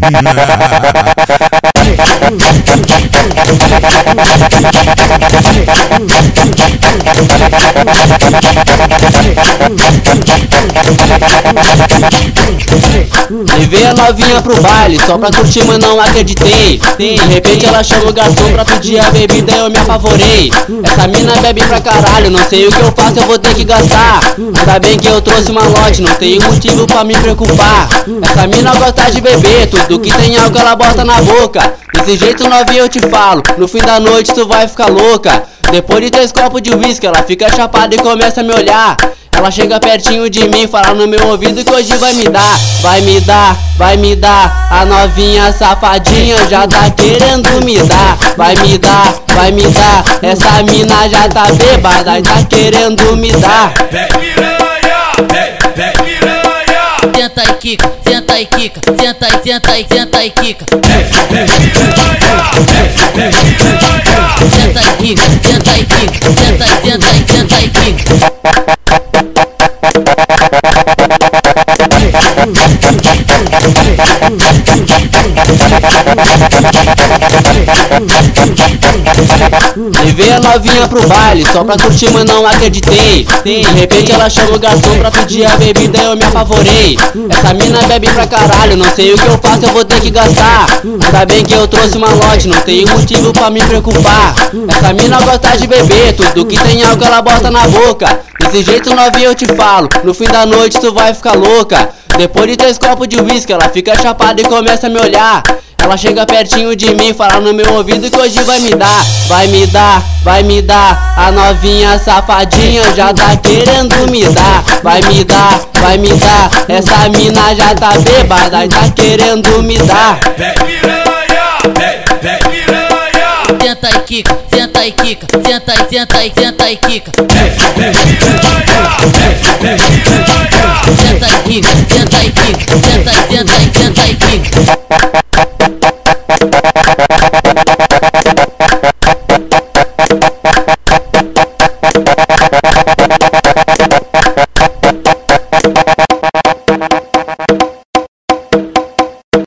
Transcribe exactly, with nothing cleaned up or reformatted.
Levei a novinha pro baile só pra curtir, mas não acreditei. De repente ela chama o garçom pra pedir a bebida e eu me apavorei. Essa mina bebe pra caralho, não sei o que eu faço, eu vou ter que gastar. Ainda bem que eu trouxe uma lote, não tenho motivo pra me preocupar. Essa mina gosta de beber, tudo que tem álcool ela bota na boca. Desse jeito novinha eu te falo, no fim da noite tu vai ficar louca. Depois de três copos de uísque ela fica chapada e começa a me olhar. Ela chega pertinho de mim, fala no meu ouvido que hoje vai me dar. Vai me dar, vai me dar. A novinha safadinha já tá querendo me dar. Vai me dar, vai me dar. Essa mina já tá bêbada e tá querendo me dar. Vem piranha, vem, vem piranha. Senta e quica, senta e quica, senta e senta e senta e quica. Vem piranha, vem, vem piranha. Senta e quica, senta e quica, senta e senta e senta e quica. Levei a novinha pro baile só pra curtir, mas não acreditei. De repente ela chama o garçom pra pedir a bebida e eu me apavorei. Essa mina bebe pra caralho, não sei o que eu faço, eu vou ter que gastar. Ainda bem que eu trouxe uma lote, não tenho motivo pra me preocupar. Essa mina gosta de beber, tudo que tem álcool ela bota na boca. Desse jeito novinha eu te falo, no fim da noite tu vai ficar louca. Depois de três copos de uísque ela fica chapada e começa a me olhar. Ela chega pertinho de mim, fala no meu ouvido que hoje vai me dar. Vai me dar, vai me dar. A novinha safadinha já tá querendo me dar. Vai me dar, vai me dar. Essa mina já tá bêbada e tá querendo me dar. Vem piranha, vem, vem piranha. Senta e quica, senta e quica, senta e senta e senta e quica. Vem piranha, vem, vem piranha. Senta e quica, senta e quica, senta e senta e senta e quica.